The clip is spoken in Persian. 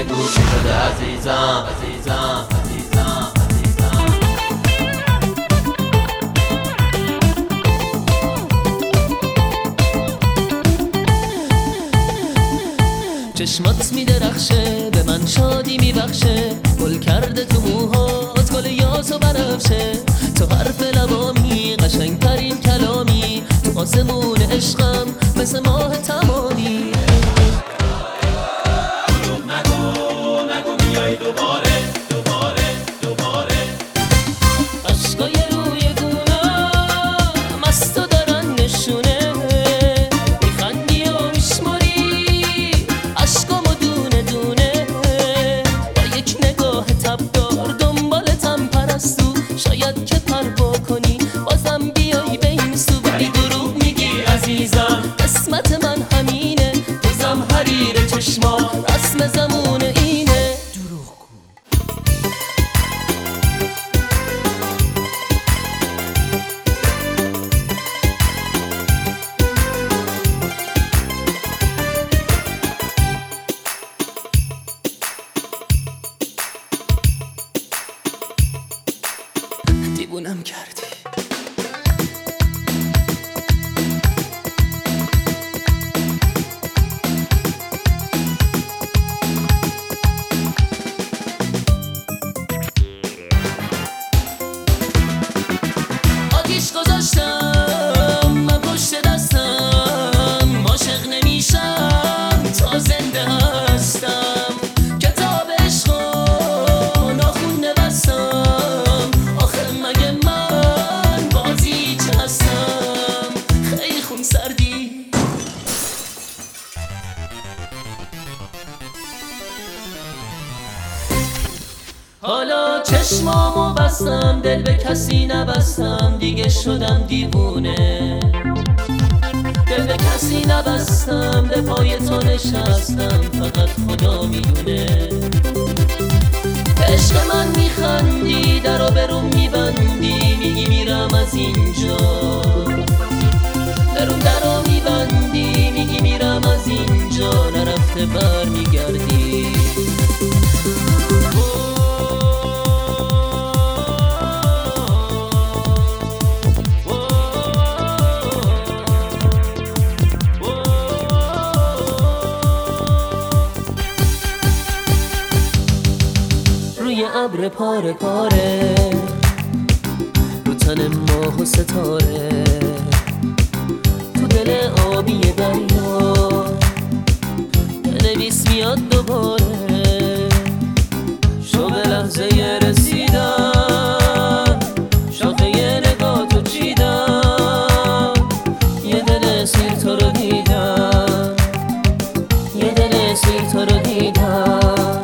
بگو چی شده عزیزم عزیزم عزیزم عزیزم. چشمات میدرخشه به من شادی میبخشه، گل کرده تو موهات گل یاس و بنفشه، تو حرف لبامی قشنگترین کلامی، تو آسمون عشقم مثل ماه تمامی. نگو بیای دوباره دوباره دوباره. عشقای روی گونم از تو دارن نشونه، میخندی و میشماری عشقامو دونه دونه، با یک نگاه تبدار دنبالتم پرستو، شاید که پروا کنی بازم بیای به این سو. ولی دروغ میگی عزیزم قسمت من همینه، تو زمحریر چشما رسم زمون اینه. دروغ گو. دیوونم کردی. آتیش گذاشتم من پشت دستم، عاشق نمیشم تا زنده هستم، کتاب عشقو ناخون نبستم، آخه مگه من بازی چه هستم؟ خیلی خون سردی. حالا چشمامو بستم دل به کسی نبستم، دیگه شدم دیوونه. دل به کسی نبستم به پای تو نشستم، فقط خدا میدونه. عشق من میخندی درو برون میبندی، میگی میرم از اینجا. برون درو میبندی میگی میرم از اینجا، نرفته بر میگردی. روی ابر پاره پاره، رو تن ماه و ستاره، تو دل آبی دریا بنویس میاد دوباره. شو به لحظه رسیدن، شاخه نگاه تو چیدم، یه دل سیر تو رو دیدم، یه دل سیر تو رو دیدم.